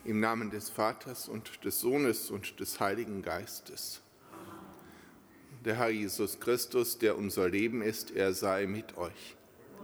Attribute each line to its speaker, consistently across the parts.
Speaker 1: Im Namen des Vaters und des Sohnes und des Heiligen Geistes. Der Herr Jesus Christus, der unser Leben ist, er sei mit euch.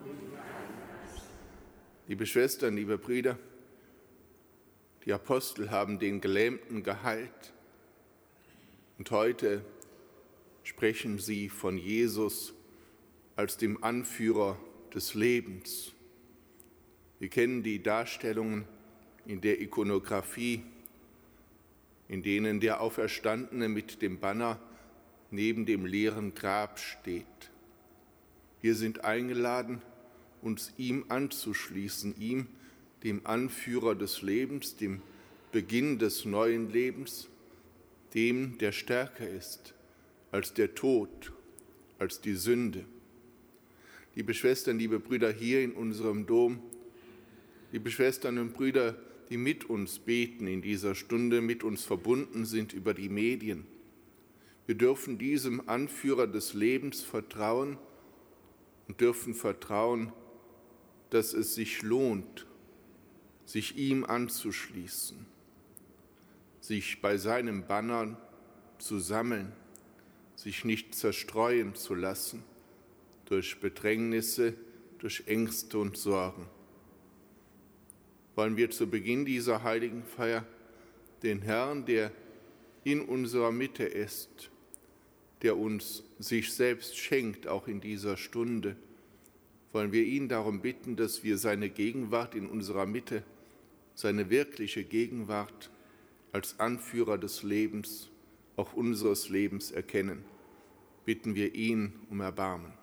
Speaker 1: Liebe Schwestern, liebe Brüder, die Apostel haben den Gelähmten geheilt und heute sprechen sie von Jesus als dem Anführer des Lebens. Wir kennen die Darstellungen in der Ikonographie, in denen der Auferstandene mit dem Banner neben dem leeren Grab steht. Wir sind eingeladen, uns ihm anzuschließen, ihm, dem Anführer des Lebens, dem Beginn des neuen Lebens, dem, der stärker ist als der Tod, als die Sünde. Liebe Schwestern, liebe Brüder hier in unserem Dom, liebe Schwestern und Brüder, die mit uns beten in dieser Stunde, mit uns verbunden sind über die Medien. Wir dürfen diesem Anführer des Lebens vertrauen und dürfen vertrauen, dass es sich lohnt, sich ihm anzuschließen, sich bei seinem Banner zu sammeln, sich nicht zerstreuen zu lassen durch Bedrängnisse, durch Ängste und Sorgen. Wollen wir zu Beginn dieser heiligen Feier den Herrn, der in unserer Mitte ist, der uns sich selbst schenkt, auch in dieser Stunde, wollen wir ihn darum bitten, dass wir seine Gegenwart in unserer Mitte, seine wirkliche Gegenwart als Anführer des Lebens, auch unseres Lebens erkennen. Bitten wir ihn um Erbarmen.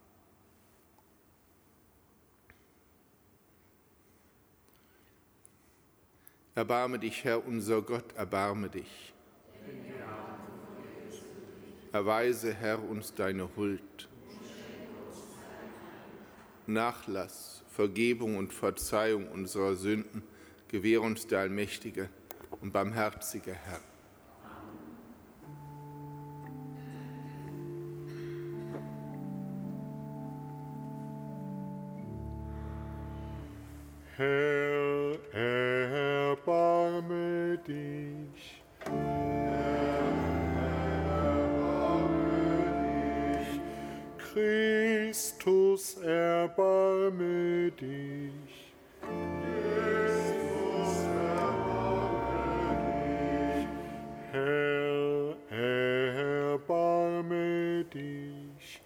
Speaker 1: Erbarme dich, Herr, unser Gott, erbarme dich. Erweise, Herr, uns deine Huld. Nachlass, Vergebung und Verzeihung unserer Sünden gewähre uns der allmächtige und barmherzige Herr.
Speaker 2: Herr, erbarme dich. Herr, erbarme dich. Christus, erbarme dich. Christus, erbarme dich. Herr, erbarme dich.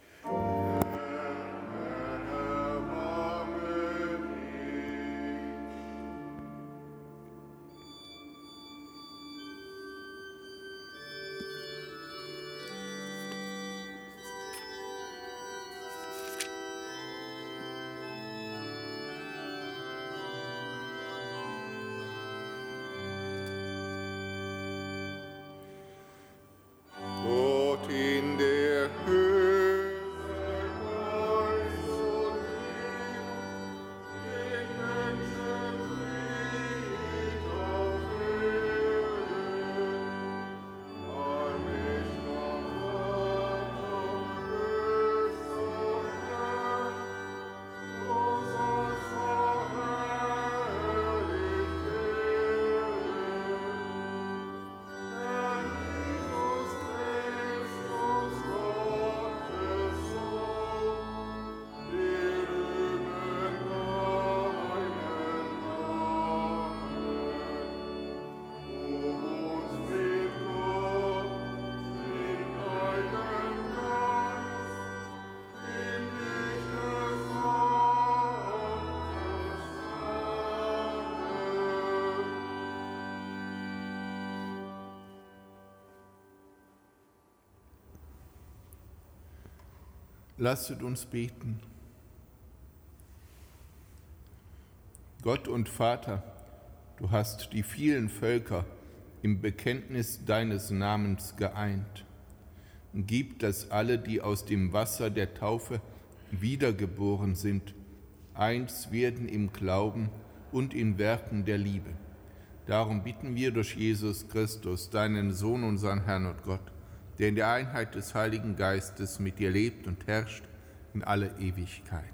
Speaker 1: Lasset uns beten. Gott und Vater, du hast die vielen Völker im Bekenntnis deines Namens geeint. Gib, dass alle, die aus dem Wasser der Taufe wiedergeboren sind, eins werden im Glauben und in Werken der Liebe. Darum bitten wir durch Jesus Christus, deinen Sohn, unseren Herrn und Gott, der in der Einheit des Heiligen Geistes mit dir lebt und herrscht in alle Ewigkeit.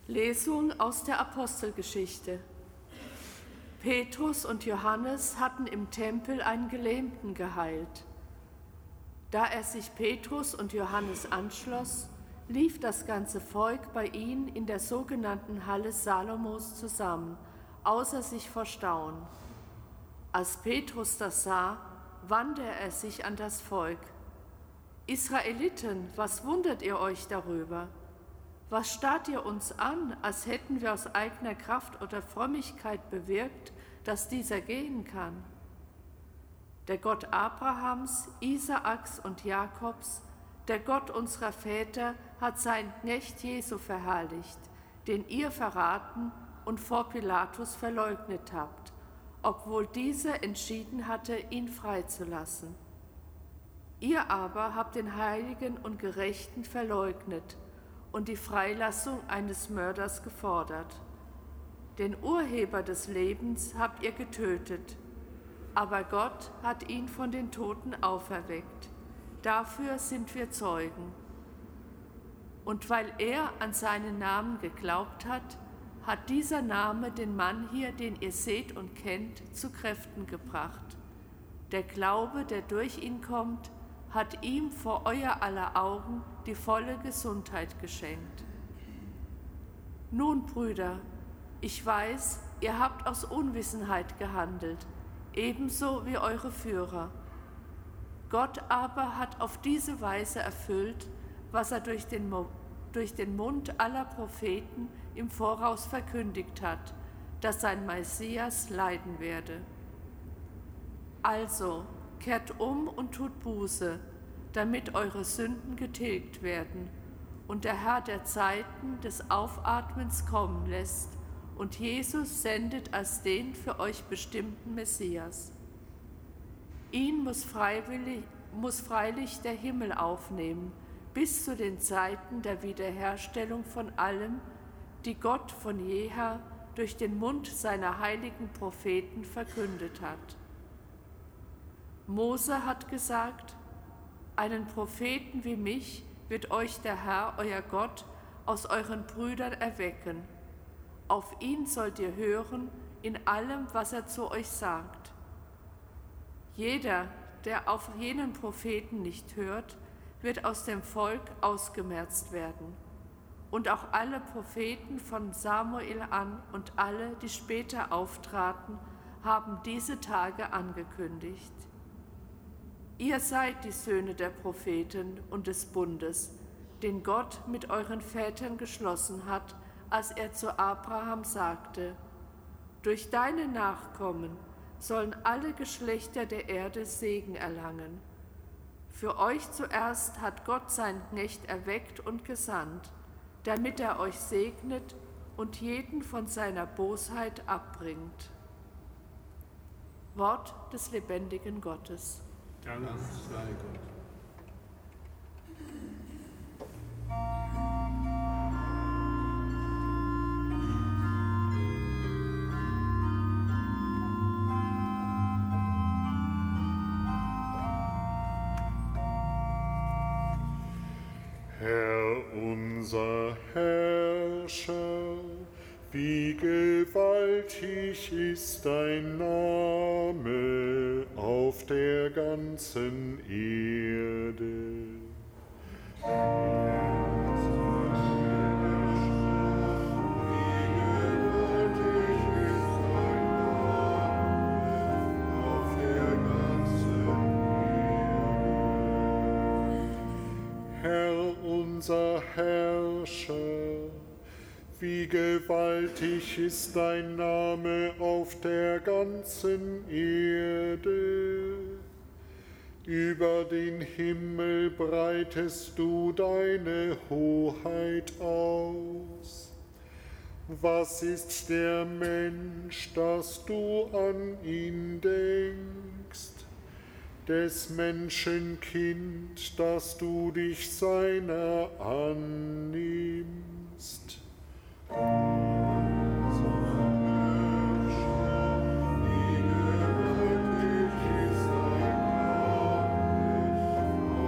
Speaker 3: Lesung aus der Apostelgeschichte. Petrus und Johannes hatten im Tempel einen Gelähmten geheilt. Da er sich Petrus und Johannes anschloss, lief das ganze Volk bei ihnen in der sogenannten Halle Salomos zusammen, außer sich vor Staunen. Als Petrus das sah, wandte er sich an das Volk. Israeliten, was wundert ihr euch darüber? Was starrt ihr uns an, als hätten wir aus eigener Kraft oder Frömmigkeit bewirkt, dass dieser gehen kann? Der Gott Abrahams, Isaaks und Jakobs, der Gott unserer Väter, hat seinen Knecht Jesu verherrlicht, den ihr verraten und vor Pilatus verleugnet habt, obwohl dieser entschieden hatte, ihn freizulassen. Ihr aber habt den Heiligen und Gerechten verleugnet und die Freilassung eines Mörders gefordert. Den Urheber des Lebens habt ihr getötet, aber Gott hat ihn von den Toten auferweckt. Dafür sind wir Zeugen. Und weil er an seinen Namen geglaubt hat, hat dieser Name den Mann hier, den ihr seht und kennt, zu Kräften gebracht. Der Glaube, der durch ihn kommt, hat ihm vor euer aller Augen die volle Gesundheit geschenkt. Nun, Brüder, ich weiß, ihr habt aus Unwissenheit gehandelt, ebenso wie eure Führer. Gott aber hat auf diese Weise erfüllt, was er durch den Mund aller Propheten im Voraus verkündigt hat, dass sein Messias leiden werde. Also, kehrt um und tut Buße, damit eure Sünden getilgt werden und der Herr der Zeiten des Aufatmens kommen lässt und Jesus sendet als den für euch bestimmten Messias. Ihn muss freilich der Himmel aufnehmen, bis zu den Zeiten der Wiederherstellung von allem, die Gott von jeher durch den Mund seiner heiligen Propheten verkündet hat. Mose hat gesagt, einen Propheten wie mich wird euch der Herr, euer Gott, aus euren Brüdern erwecken. Auf ihn sollt ihr hören in allem, was er zu euch sagt. Jeder, der auf jenen Propheten nicht hört, wird aus dem Volk ausgemerzt werden. Und auch alle Propheten von Samuel an und alle, die später auftraten, haben diese Tage angekündigt. Ihr seid die Söhne der Propheten und des Bundes, den Gott mit euren Vätern geschlossen hat, als er zu Abraham sagte: Durch deine Nachkommen sollen alle Geschlechter der Erde Segen erlangen. Für euch zuerst hat Gott seinen Knecht erweckt und gesandt, damit er euch segnet und jeden von seiner Bosheit abbringt. Wort des lebendigen Gottes.
Speaker 1: Dank sei Gott.
Speaker 2: Herr unser Herrscher, wie gewaltig ist dein Name auf der ganzen Erde. Unser Herrscher, wie gewaltig ist dein Name auf der ganzen Erde. Über den Himmel breitest du deine Hoheit aus. Was ist der Mensch, dass du an ihn denkst? Des Menschen Kind, dass du dich seiner annimmst.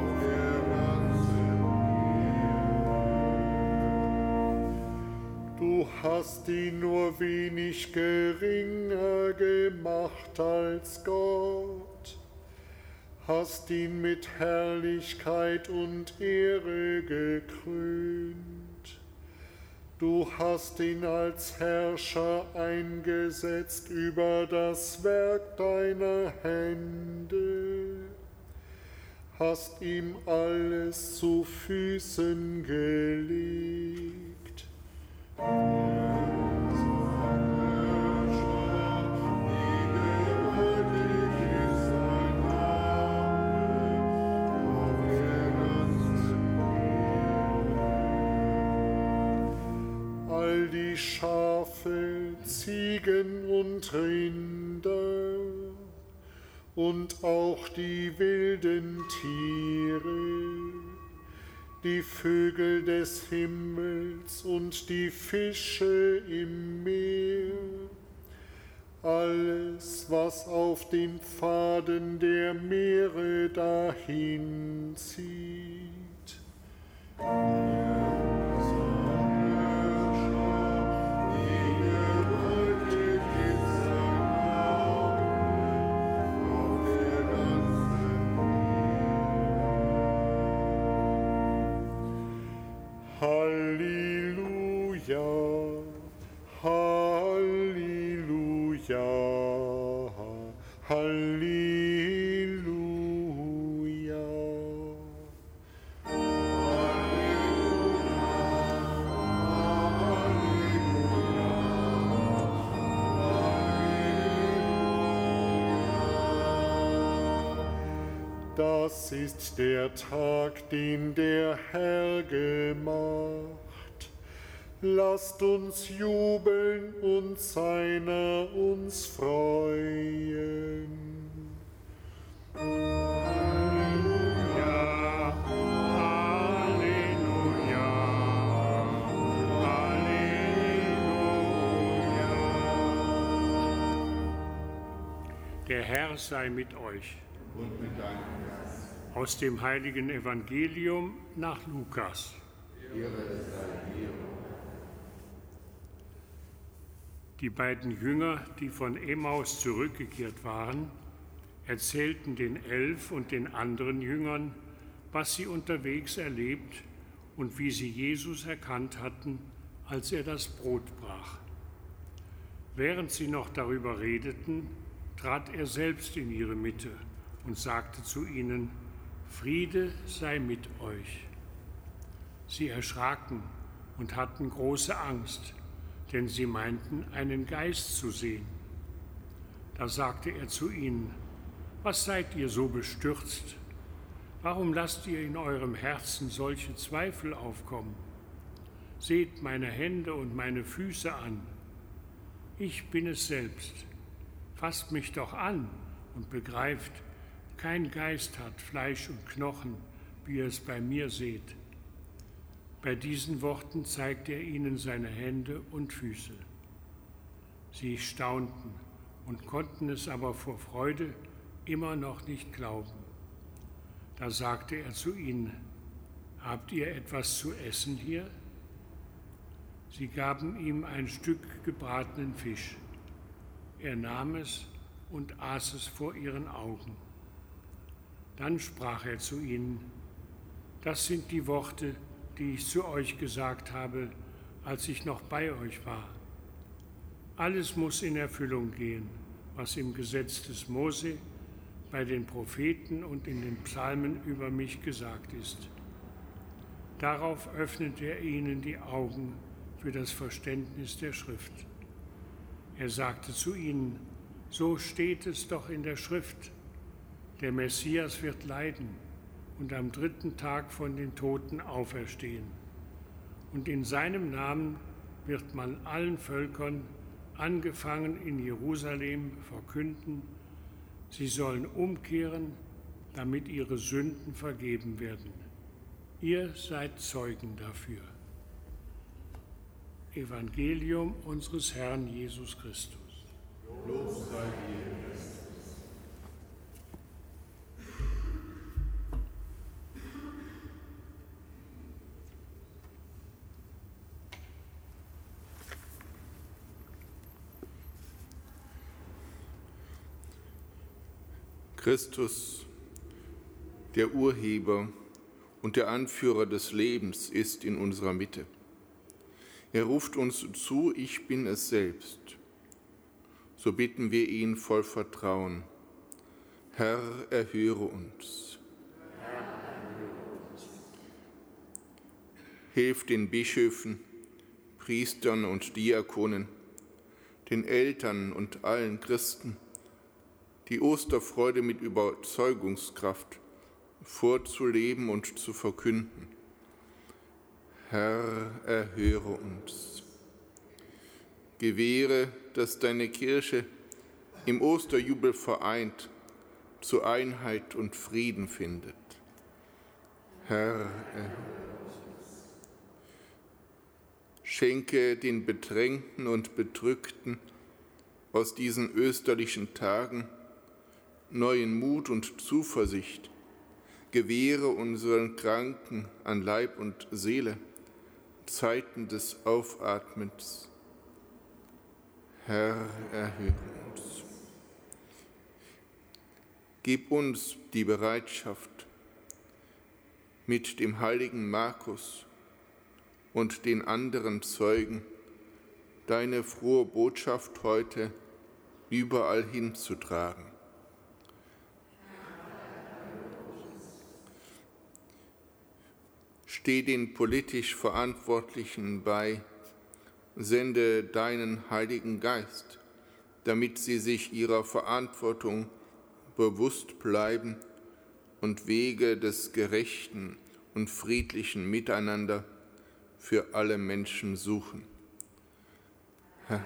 Speaker 2: Du hast ihn nur wenig geringer gemacht als Gott, hast ihn mit Herrlichkeit und Ehre gekrönt. Du hast ihn als Herrscher eingesetzt über das Werk deiner Hände, hast ihm alles zu Füßen gelegt. All die Schafe, Ziegen und Rinder und auch die wilden Tiere, die Vögel des Himmels und die Fische im Meer, alles, was auf den Pfaden der Meere dahin zieht. Halleluja, Halleluja, Halleluja. Das ist der Tag, den der Herr gemacht. Lasst uns jubeln und seiner uns freuen.
Speaker 4: Halleluja, Halleluja, Halleluja. Der Herr sei mit euch.
Speaker 1: Und mit deinem Geist.
Speaker 4: Aus dem heiligen Evangelium nach Lukas. Die beiden Jünger, die von Emmaus zurückgekehrt waren, erzählten den 11 und den anderen Jüngern, was sie unterwegs erlebt und wie sie Jesus erkannt hatten, als er das Brot brach. Während sie noch darüber redeten, trat er selbst in ihre Mitte und sagte zu ihnen: Friede sei mit euch. Sie erschraken und hatten große Angst, denn sie meinten, einen Geist zu sehen. Da sagte er zu ihnen: Was seid ihr so bestürzt? Warum lasst ihr in eurem Herzen solche Zweifel aufkommen? Seht meine Hände und meine Füße an. Ich bin es selbst. Fasst mich doch an und begreift, kein Geist hat Fleisch und Knochen, wie ihr es bei mir seht. Bei diesen Worten zeigte er ihnen seine Hände und Füße. Sie staunten und konnten es aber vor Freude immer noch nicht glauben. Da sagte er zu ihnen: Habt ihr etwas zu essen hier? Sie gaben ihm ein Stück gebratenen Fisch. Er nahm es und aß es vor ihren Augen. Dann sprach er zu ihnen: Das sind die Worte, die ich zu euch gesagt habe, als ich noch bei euch war. Alles muss in Erfüllung gehen, was im Gesetz des Mose, bei den Propheten und in den Psalmen über mich gesagt ist. Darauf öffnet er ihnen die Augen für das Verständnis der Schrift. Er sagte zu ihnen: So steht es doch in der Schrift. Der Messias wird leiden und am 3. Tag von den Toten auferstehen. Und in seinem Namen wird man allen Völkern, angefangen in Jerusalem, verkünden, sie sollen umkehren, damit ihre Sünden vergeben werden. Ihr seid Zeugen dafür. Evangelium unseres Herrn Jesus Christus.
Speaker 1: Lob sei dir, Christus. Christus, der Urheber und der Anführer des Lebens, ist in unserer Mitte. Er ruft uns zu, ich bin es selbst. So bitten wir ihn voll Vertrauen. Herr, erhöre uns. Hilf den Bischöfen, Priestern und Diakonen, den Eltern und allen Christen, die Osterfreude mit Überzeugungskraft vorzuleben und zu verkünden. Herr, erhöre uns. Gewähre, dass deine Kirche im Osterjubel vereint zu Einheit und Frieden findet. Herr, erhöre uns. Schenke den Bedrängten und Bedrückten aus diesen österlichen Tagen neuen Mut und Zuversicht. Gewähre unseren Kranken an Leib und Seele Zeiten des Aufatmens. Herr, erhöre uns. Gib uns die Bereitschaft, mit dem heiligen Markus und den anderen Zeugen deine frohe Botschaft heute überall hinzutragen. Steh den politisch Verantwortlichen bei, sende deinen Heiligen Geist, damit sie sich ihrer Verantwortung bewusst bleiben und Wege des gerechten und friedlichen Miteinander für alle Menschen suchen. Herr,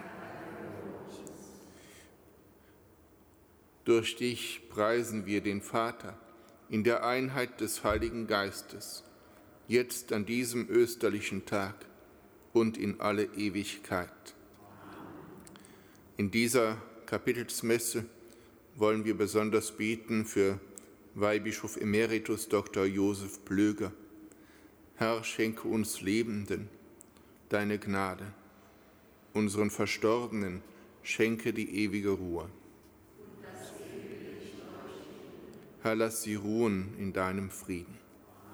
Speaker 1: durch dich preisen wir den Vater in der Einheit des Heiligen Geistes, jetzt an diesem österlichen Tag und in alle Ewigkeit. In dieser Kapitelsmesse wollen wir besonders beten für Weihbischof Emeritus Dr. Josef Plöger. Herr, schenke uns Lebenden deine Gnade, unseren Verstorbenen schenke die ewige Ruhe. Herr, lass sie ruhen in deinem Frieden.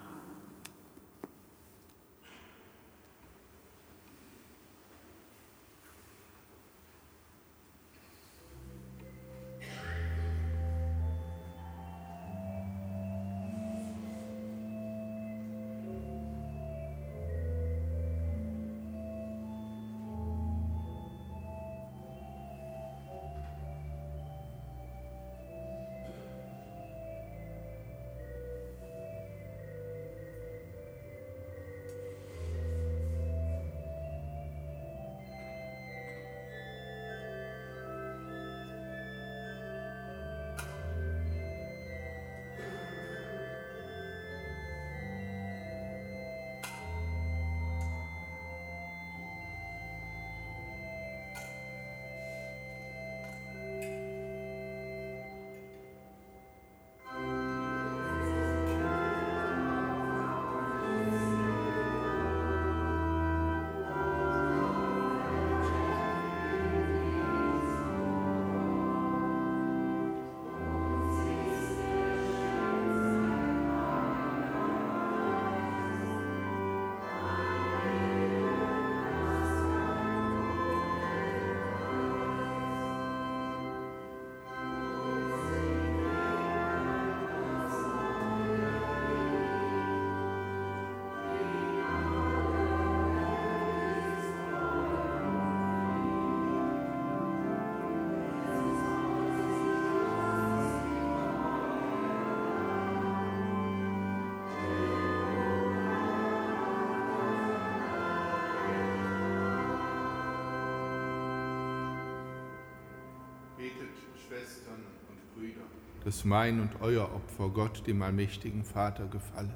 Speaker 1: Schwestern und Brüder, dass mein und euer Opfer Gott, dem allmächtigen Vater, gefalle.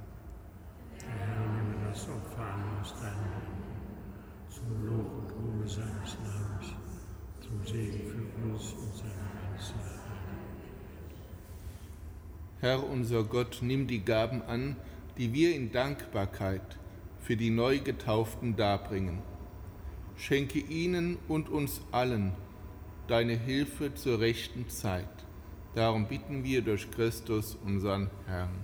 Speaker 4: Herr, nehme das Opfer an aus deinen Händen, zum Lob und Ruhe seines Namens, zum Segen für uns und seine ganze Erde.
Speaker 1: Herr unser Gott, nimm die Gaben an, die wir in Dankbarkeit für die neu Getauften darbringen. Schenke ihnen und uns allen deine Hilfe zur rechten Zeit, Darum bitten wir durch Christus, unseren Herrn.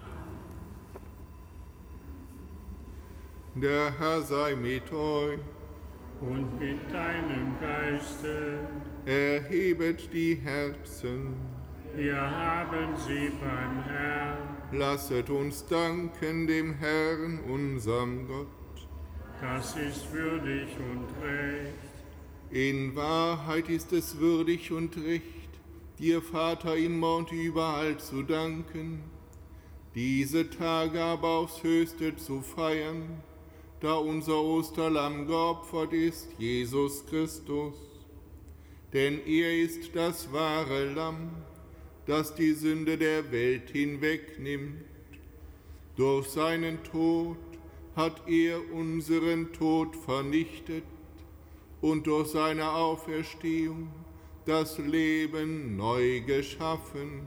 Speaker 1: Der Herr sei mit euch.
Speaker 4: Und mit deinem Geiste.
Speaker 1: Erhebet die Herzen.
Speaker 4: Wir haben sie beim Herrn.
Speaker 1: Lasset uns danken dem Herrn, unserem Gott.
Speaker 4: Das ist würdig und recht.
Speaker 1: In Wahrheit ist es würdig und recht, dir, Vater, immer und überall zu danken, diese Tage aber aufs Höchste zu feiern, da unser Osterlamm geopfert ist, Jesus Christus. Denn er ist das wahre Lamm, das die Sünde der Welt hinwegnimmt. Durch seinen Tod hat er unseren Tod vernichtet und durch seine Auferstehung das Leben neu geschaffen.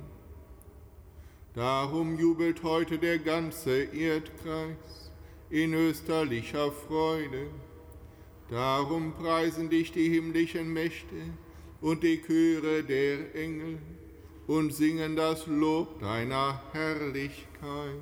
Speaker 1: Darum jubelt heute der ganze Erdkreis in österlicher Freude. Darum preisen dich die himmlischen Mächte und die Chöre der Engel und singen das Lob deiner Herrlichkeit.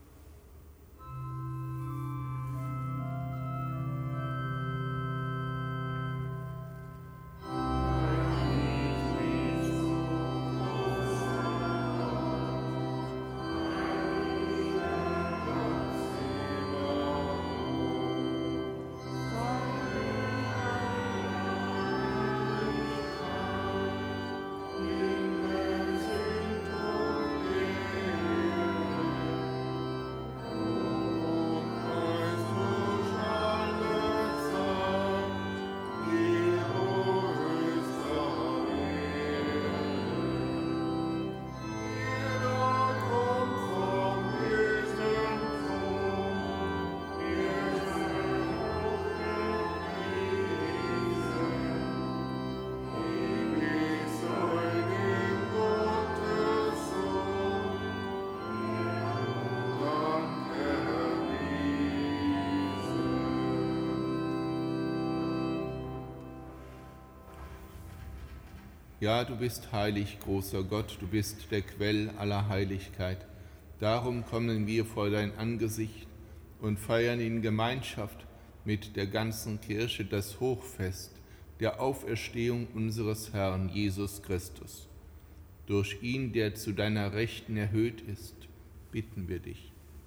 Speaker 1: Ja, du bist heilig, großer Gott, du bist der Quell aller Heiligkeit. Darum kommen wir vor dein Angesicht und feiern in Gemeinschaft mit der ganzen Kirche das Hochfest der Auferstehung unseres Herrn Jesus Christus. Durch ihn, der zu deiner Rechten erhöht ist, bitten wir dich.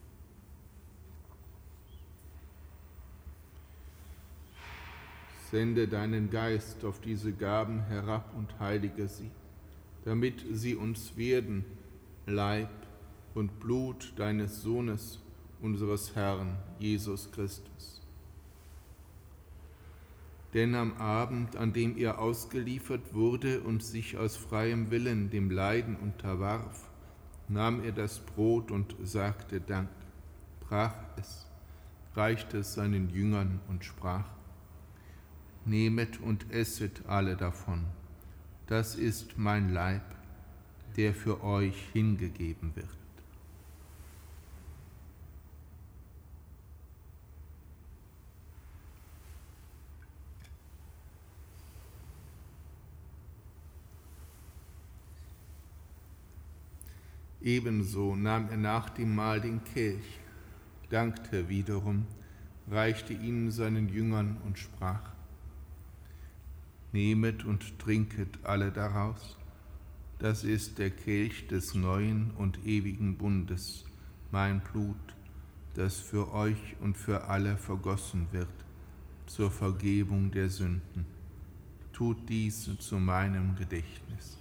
Speaker 1: Sende deinen Geist auf diese Gaben herab und heilige sie, damit sie uns werden, Leib und Blut deines Sohnes, unseres Herrn Jesus Christus. Denn am Abend, an dem er ausgeliefert wurde und sich aus freiem Willen dem Leiden unterwarf, nahm er das Brot und sagte Dank, brach es, reichte es seinen Jüngern und sprach: Nehmet und esset alle davon, das ist mein Leib, der für euch hingegeben wird. Ebenso nahm er nach dem Mahl den Kelch, dankte wiederum, reichte ihn seinen Jüngern und sprach: Nehmet und trinket alle daraus, das ist der Kelch des neuen und ewigen Bundes, mein Blut, das für euch und für alle vergossen wird, zur Vergebung der Sünden. Tut dies zu meinem Gedächtnis.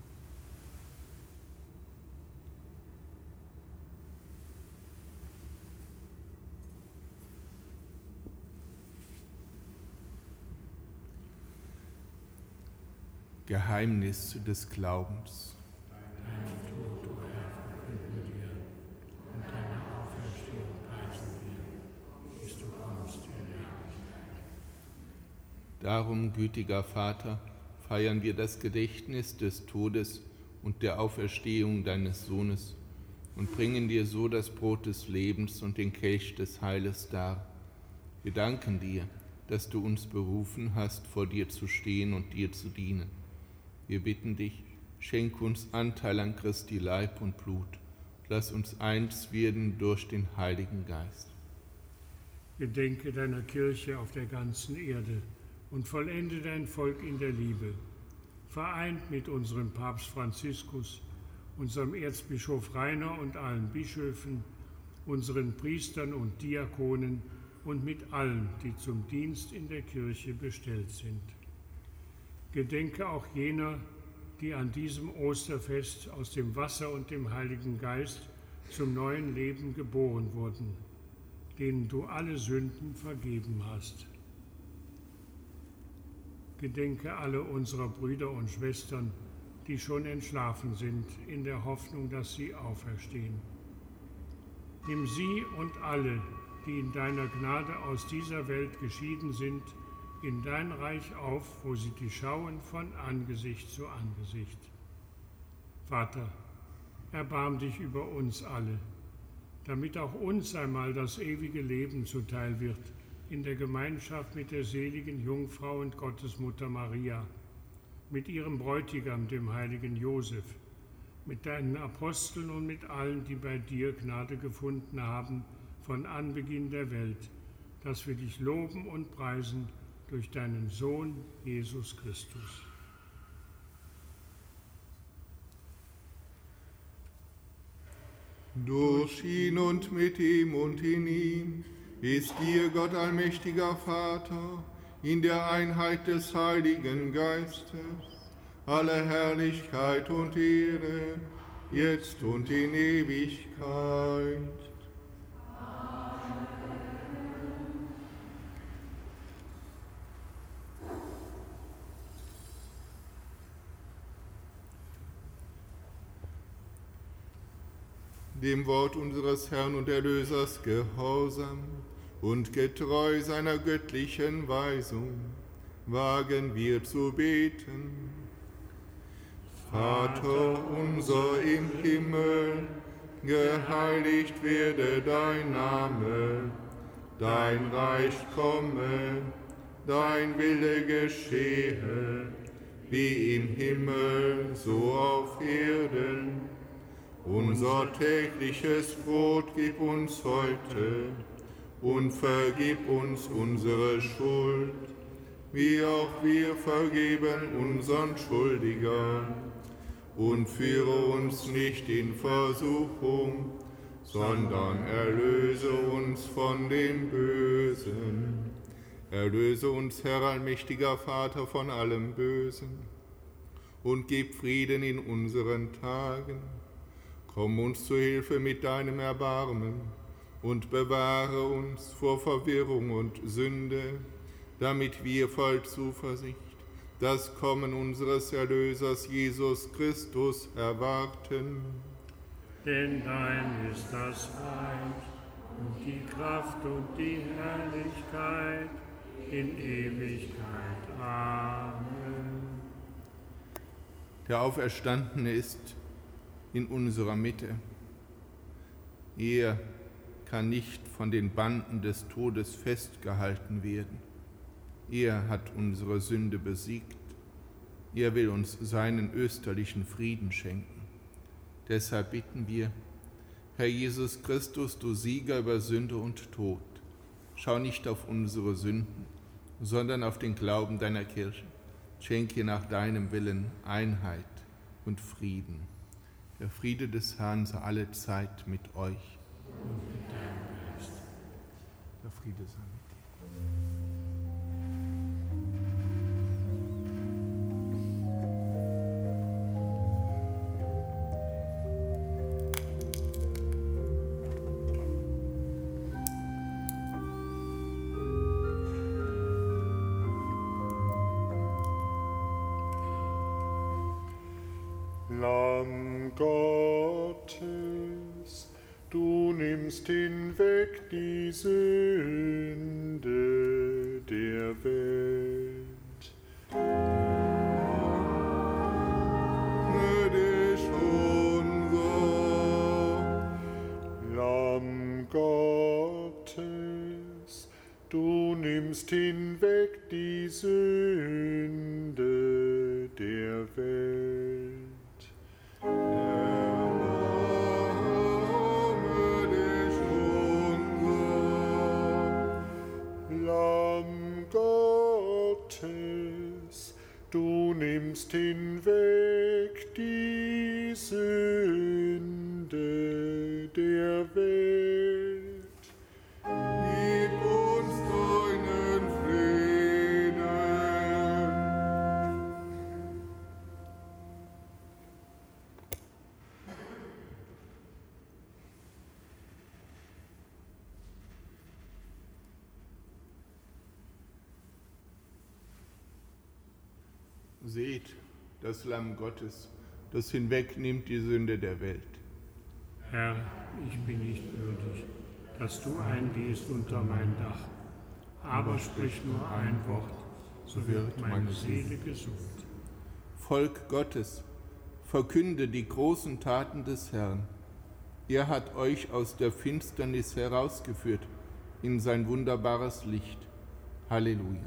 Speaker 1: Geheimnis des Glaubens.
Speaker 4: Deinen Tod, o Herr, verkünden wir, und deine Auferstehung preisen wir, bis du kommst in Herrlichkeit.
Speaker 1: Darum, gütiger Vater, feiern wir das Gedächtnis des Todes und der Auferstehung deines Sohnes und bringen dir so das Brot des Lebens und den Kelch des Heiles dar. Wir danken dir, dass du uns berufen hast, vor dir zu stehen und dir zu dienen. Wir bitten dich, Schenk uns Anteil an Christi Leib und Blut. Lass uns eins werden durch den Heiligen Geist.
Speaker 4: Gedenke deiner Kirche auf der ganzen Erde und vollende dein Volk in der Liebe. Vereint mit unserem Papst Franziskus, unserem Erzbischof Rainer und allen Bischöfen, unseren Priestern und Diakonen und mit allen, die zum Dienst in der Kirche bestellt sind. Gedenke auch jener, die an diesem Osterfest aus dem Wasser und dem Heiligen Geist zum neuen Leben geboren wurden, denen du alle Sünden vergeben hast. Gedenke alle unserer Brüder und Schwestern, die schon entschlafen sind, in der Hoffnung, dass sie auferstehen. Nimm sie und alle, die in deiner Gnade aus dieser Welt geschieden sind, in dein Reich auf, wo sie dich schauen von Angesicht zu Angesicht. Vater, erbarm dich über uns alle, damit auch uns einmal das ewige Leben zuteil wird, in der Gemeinschaft mit der seligen Jungfrau und Gottesmutter Maria, mit ihrem Bräutigam, dem heiligen Josef, mit deinen Aposteln und mit allen, die bei dir Gnade gefunden haben, von Anbeginn der Welt, dass wir dich loben und preisen durch deinen Sohn Jesus Christus.
Speaker 1: Durch ihn und mit ihm und in ihm ist dir, Gott allmächtiger Vater, in der Einheit des Heiligen Geistes, alle Herrlichkeit und Ehre, jetzt und in Ewigkeit. Dem Wort unseres Herrn und Erlösers gehorsam und getreu seiner göttlichen Weisung, wagen wir zu beten. Vater unser im Himmel, geheiligt werde dein Name, dein Reich komme, dein Wille geschehe, wie im Himmel, so auf Erden. Unser tägliches Brot gib uns heute und vergib uns unsere Schuld, wie auch wir vergeben unseren Schuldigern. Und führe uns nicht in Versuchung, sondern erlöse uns von dem Bösen. Erlöse uns, Herr allmächtiger Vater, von allem Bösen und gib Frieden in unseren Tagen. Komm uns zu Hilfe mit deinem Erbarmen und bewahre uns vor Verwirrung und Sünde, damit wir voll Zuversicht das Kommen unseres Erlösers Jesus Christus erwarten.
Speaker 4: Denn dein ist das Reich und die Kraft und die Herrlichkeit in Ewigkeit. Amen.
Speaker 1: Der Auferstandene ist in unserer Mitte. Er kann nicht von den Banden des Todes festgehalten werden. Er hat unsere Sünde besiegt. Er will uns seinen österlichen Frieden schenken. Deshalb bitten wir, Herr Jesus Christus, du Sieger über Sünde und Tod, schau nicht auf unsere Sünden, sondern auf den Glauben deiner Kirche. Schenke nach deinem Willen Einheit und Frieden. Der Friede des Herrn sei alle Zeit mit euch. Und mit deinem Geist. Der Friede sei mit
Speaker 2: Lamm Gottes, du nimmst hinweg die Sünde der Welt. Gnädig unser Lamm Gottes, du nimmst hinweg die Sünde der Welt. nimmst hinweg die Sünde der Welt.
Speaker 1: Gib uns deinen Frieden. Seht, das Lamm Gottes, das hinwegnimmt die Sünde der Welt.
Speaker 4: Herr, ich bin nicht würdig, dass du eingehst unter mein Dach, aber sprich nur ein Wort, so wird meine Seele gesund.
Speaker 1: Volk Gottes, verkünde die großen Taten des Herrn. Er hat euch aus der Finsternis herausgeführt in sein wunderbares Licht. Halleluja.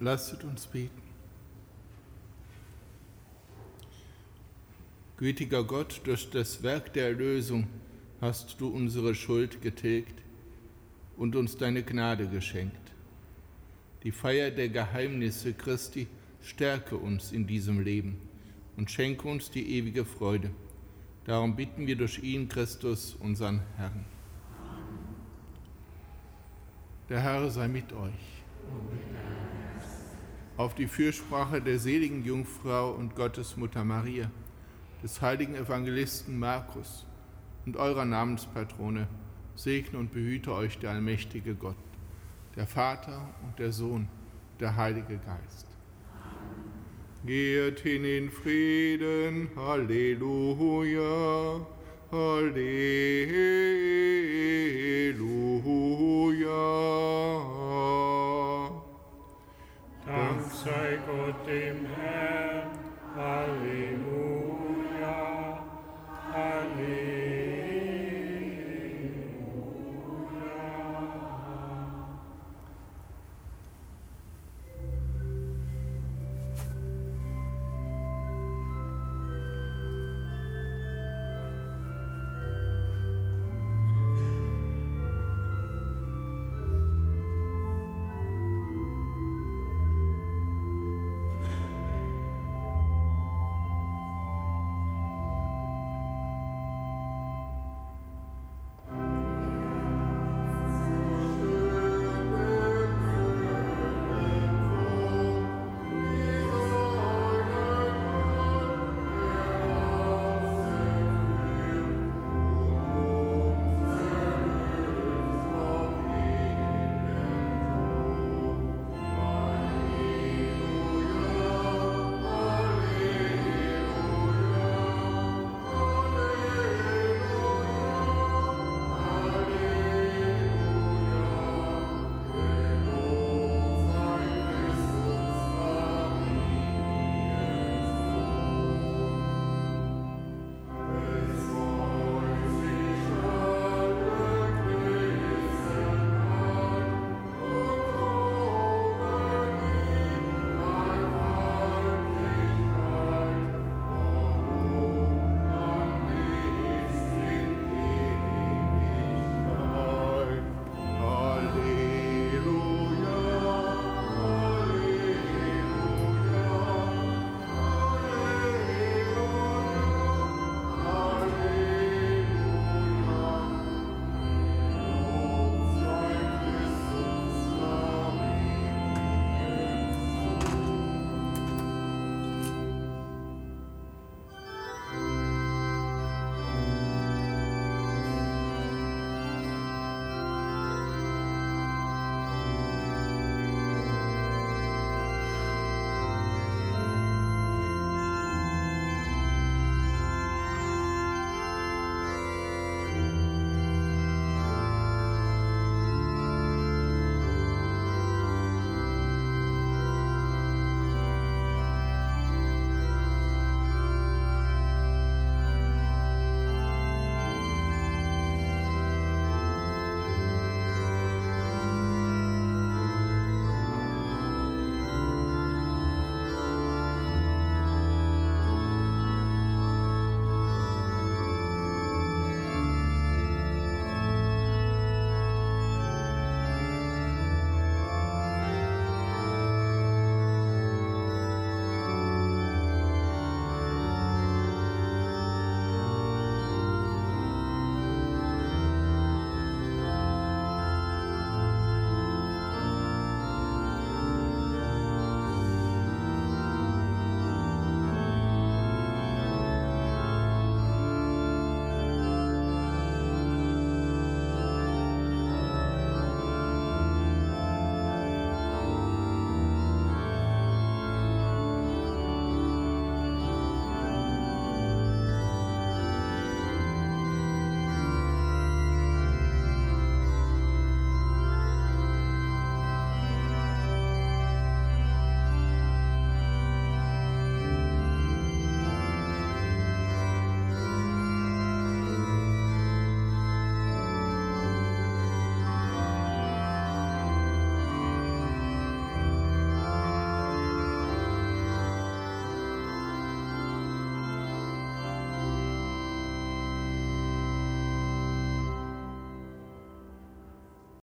Speaker 1: Lasset uns beten. Gütiger Gott, durch das Werk der Erlösung hast du unsere Schuld getilgt und uns deine Gnade geschenkt. Die Feier der Geheimnisse Christi stärke uns in diesem Leben und schenke uns die ewige Freude. Darum bitten wir durch ihn, Christus, unseren Herrn. Der Herr sei mit euch. Auf die Fürsprache der seligen Jungfrau und Gottesmutter Maria, des heiligen Evangelisten Markus und eurer Namenspatrone, segne und behüte euch der allmächtige Gott, der Vater und der Sohn, der Heilige Geist. Geht hin in Frieden, Halleluja, Halleluja.